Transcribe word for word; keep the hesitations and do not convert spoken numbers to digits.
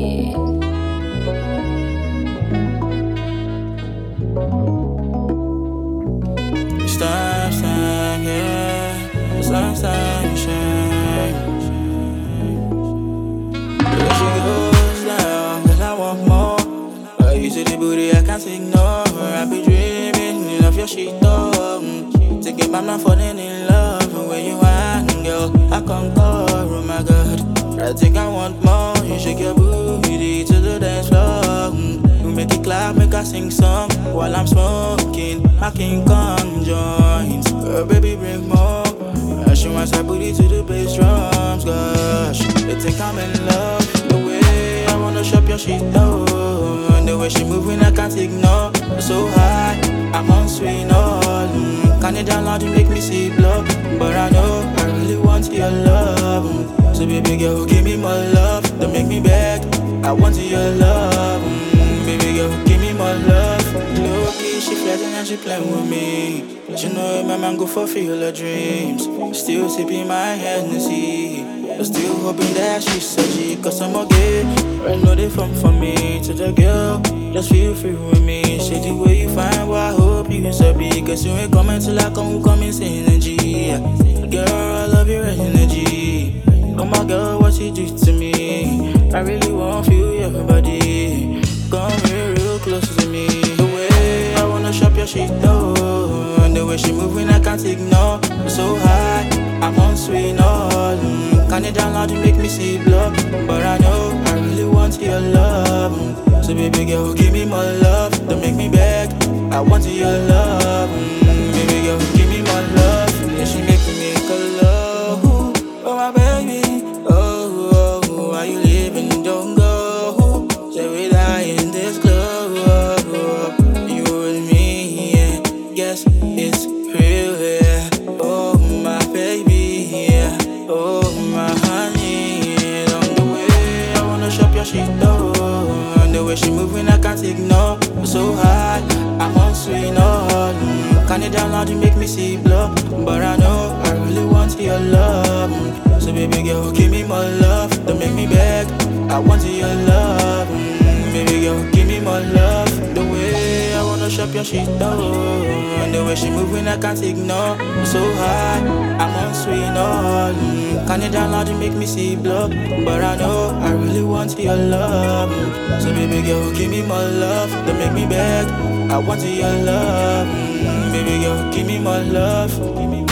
It's time, it's time, yeah. It's time, it's time to shine. When she goes down, girl, I want more. Uh, you see the booty, I can't ignore. I be dreaming of your sheet dog. Thinking I'm not falling in love. When you want, girl, I can't go. Oh my God, I think I want more. You shake your booty to the dance floor. You make it clap, make I sing song while I'm smoking. I can come join. Oh, baby, bring more. Uh, she wants her booty to the bass drums. Gosh, they think I'm in love. The way I wanna shop your shit though. And the way she moving, I can't ignore. So high, I'm on sweet all. Mm, can it down loud to make me see blood? But I know I really want your love. Mm, so baby girl, give me more love. Don't make me beg. I want your love. Mm, baby girl, give me more love. Low key, she flirting and she playing with me. But you know my man go fulfill her dreams. Still sipping my Hennessy. But still hoping that she's a G. Cause I'm okay. Right now they fun for me. To the girl, just feel free with me. Shit the way you find, well I hope you can be. Cause you ain't coming till I come, come and say energy. Girl, I love your energy. Oh my girl, what you do to me. I really wanna feel your body. Come real, real close to me. The way I wanna shop your shit though. And the way she moving, I can't ignore. So high, I'm on sweet all. Mm, can it down loud to make me see blood? But I know I really want your love. Mm, so baby girl, give me more love. Don't make me beg. I want your love. Mm, baby girl, give me more love. And she make me make a love. Oh my baby. Oh, oh, why you leaving? Don't go. Say we die in this club. You and me, yeah. Guess it's real, yeah. Oh my baby, yeah. Oh my honey, yeah. On the way I wanna shop your shit though. And the way she moving, I can't ignore. So high, I'm on sweet all. Mm, can it down loud to make me see blood? But I know I really want your love. Mm, so baby girl, give me more love. Don't make me beg. I want your love. Mm, baby girl, give me more love. The way I wanna shop your shit though. And the way she moving, I can't ignore. So high, I'm on sweet all. Mm, can it down loud to make me see blood? But I know I really want your love. Mm, so baby girl, give me more love. Don't make me beg. I want your love. Mm, baby girl, give me more love.